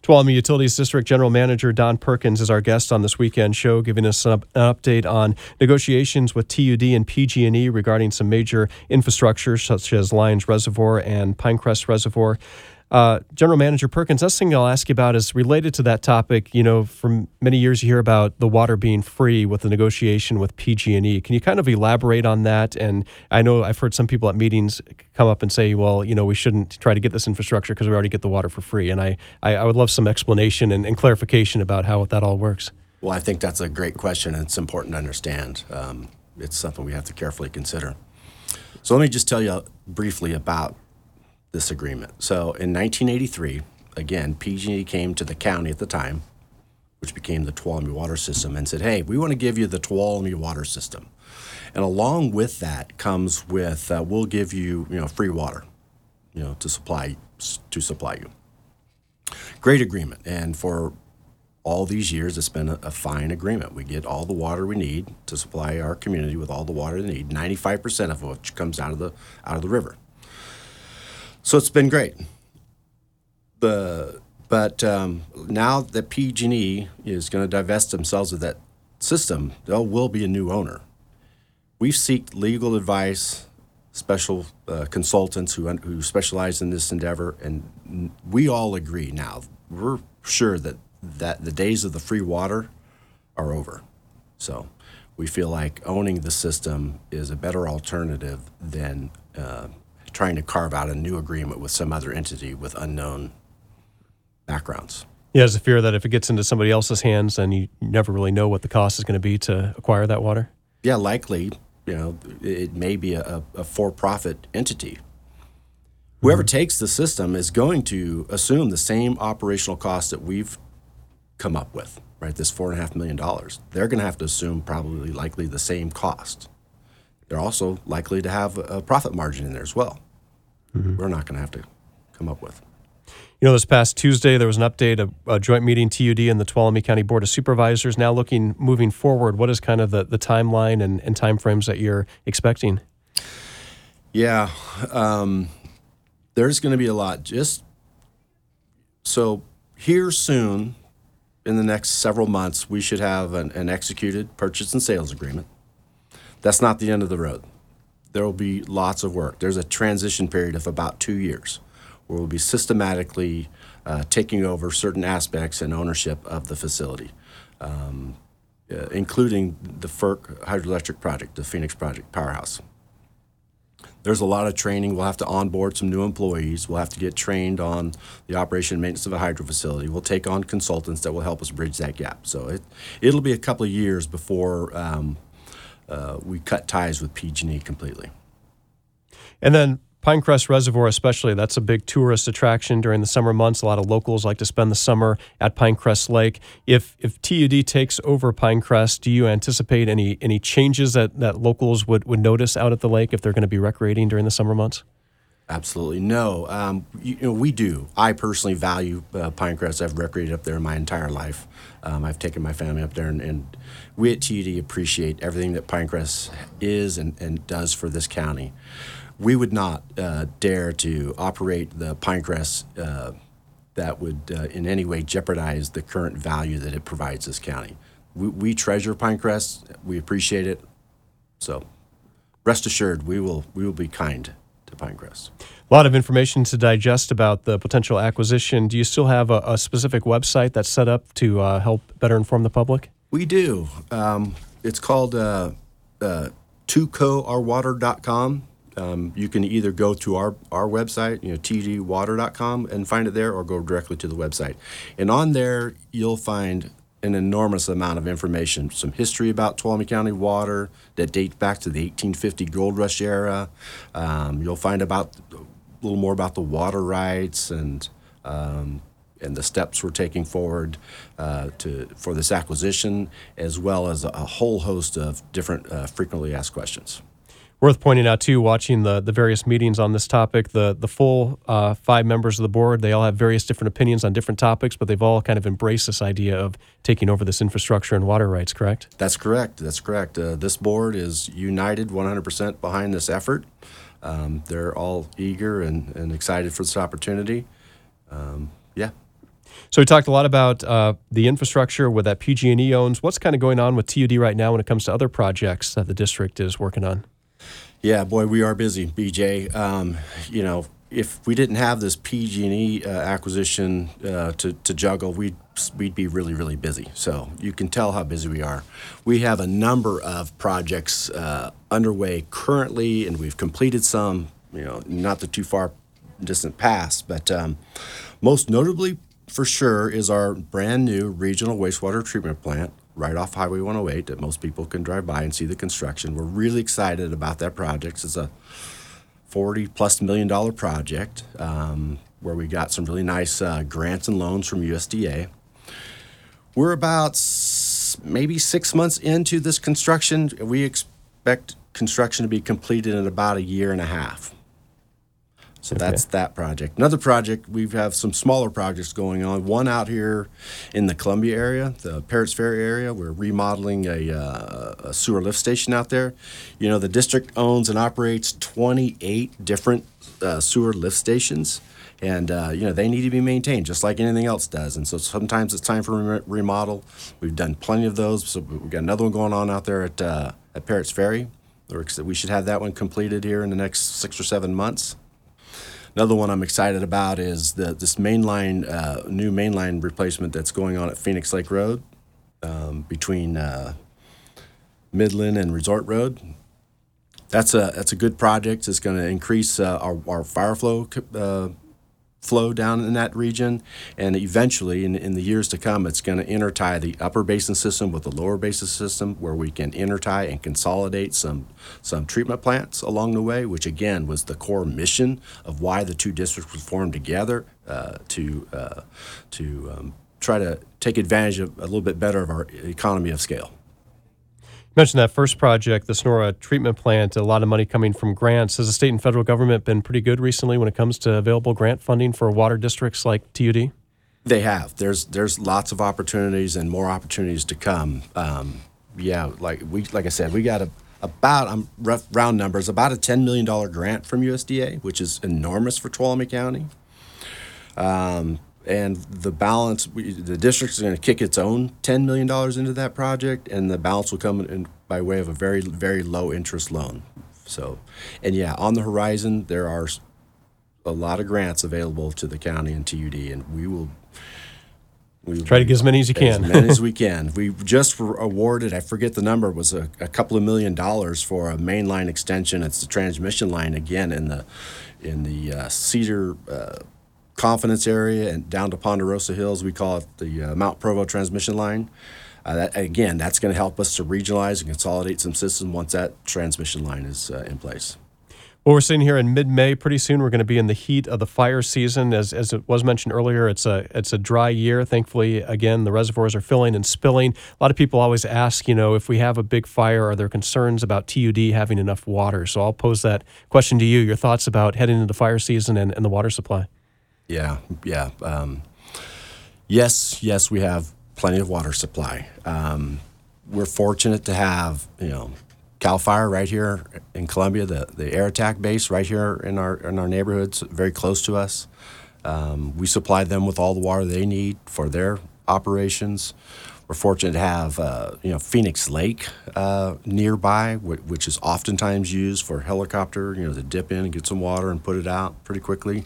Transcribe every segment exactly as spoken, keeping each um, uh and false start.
Tuolumne Utilities District General Manager Don Perkins is our guest on this weekend show, giving us an, up, an update on negotiations with T U D and P G and E regarding some major infrastructure such as Lyons Reservoir and Pinecrest Reservoir. Uh, General Manager Perkins, this thing I'll ask you about is related to that topic. You know, for many years you hear about the water being free with the negotiation with P G and E. Can you kind of elaborate on that? And I know I've heard some people at meetings come up and say, well, you know, we shouldn't try to get this infrastructure because we already get the water for free. And I, I, I would love some explanation and, and clarification about how that all works. Well, I think that's a great question, and it's important to understand. Um, it's something we have to carefully consider. So let me just tell you briefly about this agreement. So in nineteen eighty-three, again, P G and E came to the county at the time, which became the Tuolumne Water System, and said, hey, we want to give you the Tuolumne Water System. And along with that comes with, uh, we'll give you, you know, free water, you know, to supply, to supply you. Great agreement. And for all these years, it's been a, a fine agreement. We get all the water we need to supply our community with all the water they need, ninety-five percent of which comes out of the out of the river. So it's been great. The, but um, now that P G and E is going to divest themselves of that system, there will be a new owner. We've sought legal advice, special uh, consultants who who specialize in this endeavor, and we all agree now. We're sure that, that the days of the free water are over. So we feel like owning the system is a better alternative than uh, trying to carve out a new agreement with some other entity with unknown backgrounds. Yeah, there's a fear that if it gets into somebody else's hands, then you never really know what the cost is going to be to acquire that water. Yeah, likely, you know, it may be a, a for-profit entity. Whoever mm-hmm. takes the system is going to assume the same operational cost that we've come up with, right? This four and a half million dollars. They're going to have to assume probably likely the same cost. They're also likely to have a profit margin in there as well. Mm-hmm. We're not going to have to come up with. You know, this past Tuesday, there was an update, a, a joint meeting, T U D and the Tuolumne County Board of Supervisors. Now looking, moving forward, what is kind of the, the timeline and, and timeframes that you're expecting? Yeah, um, there's going to be a lot. Just so here soon, in the next several months, we should have an, an executed purchase and sales agreement. That's not the end of the road. There will be lots of work. There's a transition period of about two years where we'll be systematically uh, taking over certain aspects and ownership of the facility, um, uh, including the F E R C hydroelectric project, the Phoenix Project Powerhouse. There's a lot of training. We'll have to onboard some new employees. We'll have to get trained on the operation and maintenance of a hydro facility. We'll take on consultants that will help us bridge that gap. So it, it'll be a couple of years before um, Uh, we cut ties with P G and E completely. And then Pinecrest Reservoir especially, that's a big tourist attraction during the summer months. A lot of locals like to spend the summer at Pinecrest Lake. If if T U D takes over Pinecrest, do you anticipate any any changes that, that locals would, would notice out at the lake if they're going to be recreating during the summer months? Absolutely no. Um, you, you know, we do. I personally value uh, Pinecrest. I've recreated up there my entire life. Um, I've taken my family up there, and, and we at T U D appreciate everything that Pinecrest is and, and does for this county. We would not uh, dare to operate the Pinecrest uh, that would uh, in any way jeopardize the current value that it provides this county. We, we treasure Pinecrest. We appreciate it. So rest assured, we will we will be kind to Pinecrest. A lot of information to digest about the potential acquisition. Do you still have a, a specific website that's set up to uh, help better inform the public? We do. Um, it's called uh, uh, two co our water dot com. Um, you can either go to our, our website, you know, t d water dot com, and find it there, or go directly to the website. And on there, you'll find an enormous amount of information, some history about Tuolumne County water that dates back to the eighteen fifty gold rush era. Um, you'll find about a little more about the water rights and um, and the steps we're taking forward uh, to for this acquisition, as well as a, a whole host of different uh, frequently asked questions. Worth pointing out, too, watching the, the various meetings on this topic, the, the full uh, five members of the board, they all have various different opinions on different topics, but they've all kind of embraced this idea of taking over this infrastructure and water rights, correct? That's correct. That's correct. Uh, this board is united one hundred percent behind this effort. Um, they're all eager and, and excited for this opportunity. Um, yeah. So we talked a lot about uh, the infrastructure with that P G and E owns. What's kind of going on with T U D right now when it comes to other projects that the district is working on? Yeah, boy, we are busy, B J. Um, you know, if we didn't have this P G and E uh, acquisition uh, to, to juggle, we'd, we'd be really, really busy. So you can tell how busy we are. We have a number of projects uh, underway currently, and we've completed some, you know, not the too far distant past, but um, most notably for sure is our brand new regional wastewater treatment plant right off Highway one oh eight that most people can drive by and see the construction. We're really excited about that project. It's a forty plus million dollar project um, where we got some really nice uh, grants and loans from U S D A. We're about s- maybe six months into this construction. We expect construction to be completed in about a year and a half. So Okay. that's that project. Another project, we have some smaller projects going on. One out here in the Columbia area, the Parrots Ferry area. We're remodeling a, uh, a sewer lift station out there. You know, the district owns and operates twenty-eight different uh, sewer lift stations. And, uh, you know, they need to be maintained just like anything else does. And so sometimes it's time for a remodel. We've done plenty of those. So we've got another one going on out there at, uh, at Parrots Ferry. We should have that one completed here in the next six or seven months. Another one I'm excited about is the this mainline, uh, new mainline replacement that's going on at Phoenix Lake Road um, between uh, Midland and Resort Road. That's a that's a good project. It's going to increase uh, our, our fire flow uh, flow down in that region, and eventually, in, in the years to come, it's going to intertie the upper basin system with the lower basin system, where we can intertie and consolidate some some treatment plants along the way, which again was the core mission of why the two districts were formed together uh, to uh, to um, try to take advantage of a little bit better of our economy of scale. You mentioned that first project, the Sonora treatment plant, a lot of money coming from grants. Has the state and federal government been pretty good recently when it comes to available grant funding for water districts like T U D? They have. There's there's lots of opportunities and more opportunities to come. Um, yeah, like we like I said, we got a about I'm rough round numbers about a ten million dollar grant from U S D A, which is enormous for Tuolumne County. Um, And the balance, we, the district is going to kick its own ten million dollars into that project, and the balance will come in by way of a very, very low interest loan. So, and yeah, on the horizon, there are a lot of grants available to the county and T U D, and we will we will Try to get as many as you can. As many as we can. We just were awarded, I forget the number, it was a, a couple of million dollars for a main line extension. It's the transmission line again in the in the uh, Cedar uh, Confidence area and down to Ponderosa Hills. We call it the uh, Mount Provo transmission line. Uh, that, again, that's going to help us to regionalize and consolidate some systems once that transmission line is uh, in place. Well, we're sitting here in mid-May. Pretty soon we're going to be in the heat of the fire season. As as it was mentioned earlier, it's a it's a dry year. Thankfully, again, the reservoirs are filling and spilling. A lot of people always ask, you know, if we have a big fire, are there concerns about T U D having enough water? So I'll pose that question to you. Your thoughts about heading into fire season and, and the water supply. Yeah, yeah. Um, yes, yes, we have plenty of water supply. Um, we're fortunate to have, you know, CAL FIRE right here in Columbia, the, the air attack base right here in our in our neighborhoods, very close to us. Um, we supply them with all the water they need for their operations. We're fortunate to have, uh, you know, Phoenix Lake uh, nearby, wh- which is oftentimes used for helicopter, you know, to dip in and get some water and put it out pretty quickly.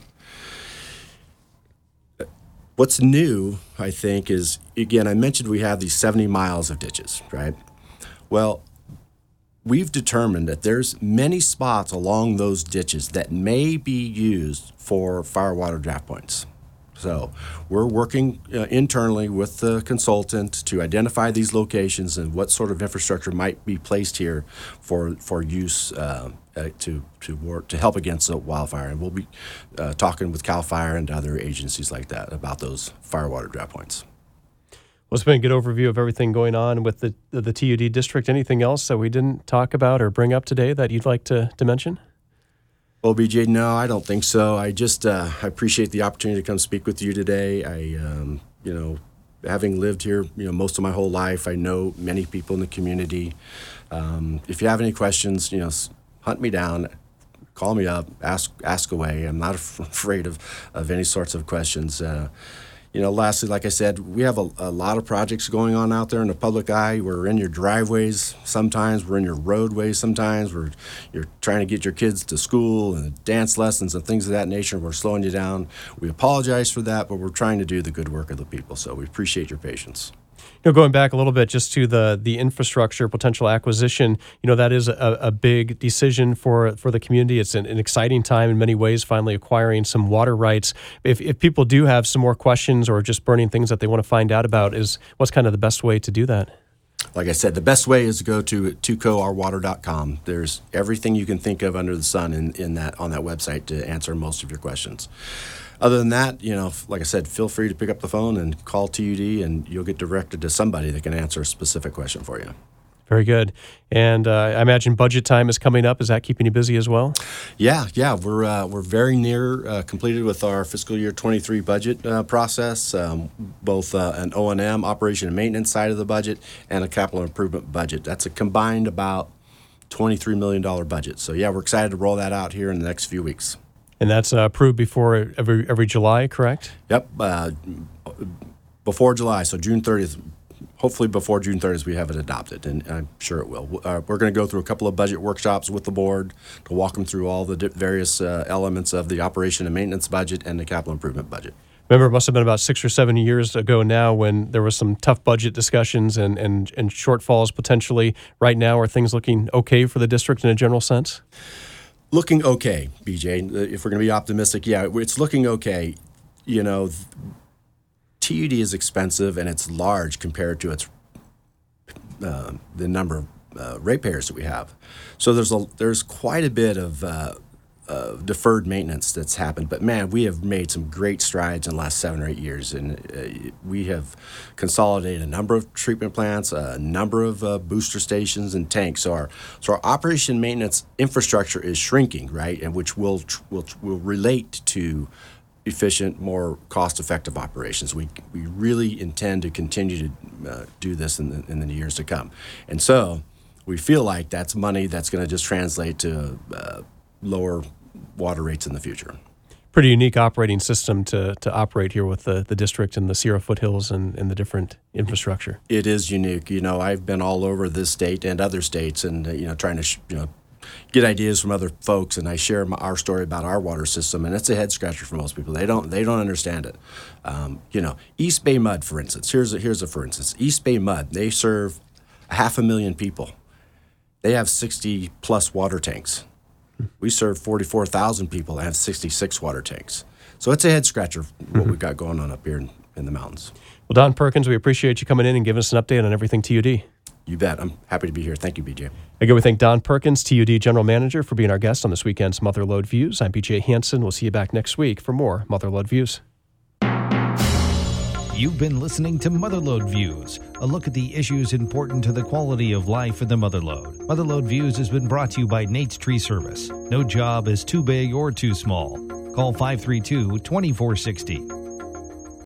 What's new, I think, is, again, I mentioned we have these seventy miles of ditches, right? Well, we've determined that there's many spots along those ditches that may be used for fire water draft points. So we're working uh, internally with the consultant to identify these locations and what sort of infrastructure might be placed here for for use uh, uh, to to work to help against the wildfire. And we'll be uh, talking with CAL FIRE and other agencies like that about those fire water draft points. Well, it's been a good overview of everything going on with the the T U D district. Anything else that we didn't talk about or bring up today that you'd like to, to mention? Well, B J, no, I don't think so. I just uh, I appreciate the opportunity to come speak with you today. I, um, you know, having lived here, you know, most of my whole life, I know many people in the community. Um, if you have any questions, you know, hunt me down, call me up, ask ask away. I'm not af- afraid of, of any sorts of questions. Uh, you know, lastly, like I said, we have a, a lot of projects going on out there in the public eye. We're in your driveways sometimes. We're in your roadways sometimes. We're you're trying to get your kids to school and dance lessons and things of that nature. We're slowing you down. We apologize for that, but we're trying to do the good work of the people. So we appreciate your patience. You know, going back a little bit just to the the infrastructure potential acquisition, you know, that is a, a big decision for for the community. It's an, an exciting time in many ways, finally acquiring some water rights. If if people do have some more questions or just burning things that they want to find out about, is what's kind of the best way to do that? Like I said, the best way is to go to tuco our water dot com. There's everything you can think of under the sun in, in that on that website to answer most of your questions. Other than that, you know, like I said, feel free to pick up the phone and call T U D, and you'll get directed to somebody that can answer a specific question for you. Very good. And uh, I imagine budget time is coming up. Is that keeping you busy as well? Yeah, yeah. We're uh, we're very near uh, completed with our fiscal year twenty-three budget uh, process, um, both uh, an O and M, operation and maintenance side of the budget, and a capital improvement budget. That's a combined about twenty-three million dollars budget. So, yeah, we're excited to roll that out here in the next few weeks. And that's uh, approved before every every July, correct? Yep, uh, before July, so June thirtieth. Hopefully before June thirtieth we have it adopted, and I'm sure it will. Uh, we're going to go through a couple of budget workshops with the board to walk them through all the di- various uh, elements of the operation and maintenance budget and the capital improvement budget. Remember, it must have been about six or seven years ago now when there was some tough budget discussions and, and, and shortfalls potentially. Right now, are things looking okay for the district in a general sense? Looking okay, B J. If we're going to be optimistic, yeah, it's looking okay. You know, T U D is expensive and it's large compared to its uh, the number of uh, ratepayers that we have. So there's a there's quite a bit of uh, uh, deferred maintenance that's happened. But man, we have made some great strides in the last seven or eight years, and uh, we have consolidated a number of treatment plants, a number of uh, booster stations and tanks. So our so our operation maintenance infrastructure is shrinking, right, and which will will will relate to efficient, more cost-effective operations. We we really intend to continue to uh, do this in the in the years to come, and so we feel like that's money that's going to just translate to uh, lower water rates in the future. Pretty unique operating system to to operate here with the, the district and the Sierra foothills and, and the different infrastructure. It is unique. You know, I've been all over this state and other states, and uh, you know, trying to sh- you know. get ideas from other folks, and I share my, our story about our water system, and it's a head scratcher for most people. They don't they don't understand it. Um, you know, East Bay Mud, for instance. Here's a, here's a for instance. East Bay Mud. They serve a half a million people. They have sixty plus water tanks. We serve forty-four thousand people and have sixty-six water tanks. So it's a head scratcher what mm-hmm. we've got going on up here in, in the mountains. Well, Don Perkins, we appreciate you coming in and giving us an update on everything T U D. You bet. I'm happy to be here. Thank you, B J. Again, we thank Don Perkins, T U D General Manager, for being our guest on this weekend's Mother Lode Views. I'm B J Hansen. We'll see you back next week for more Mother Lode Views. You've been listening to Mother Lode Views, a look at the issues important to the quality of life in the Mother Lode. Mother Lode Views has been brought to you by Nate's Tree Service. No job is too big or too small. Call five three two, two four six zero.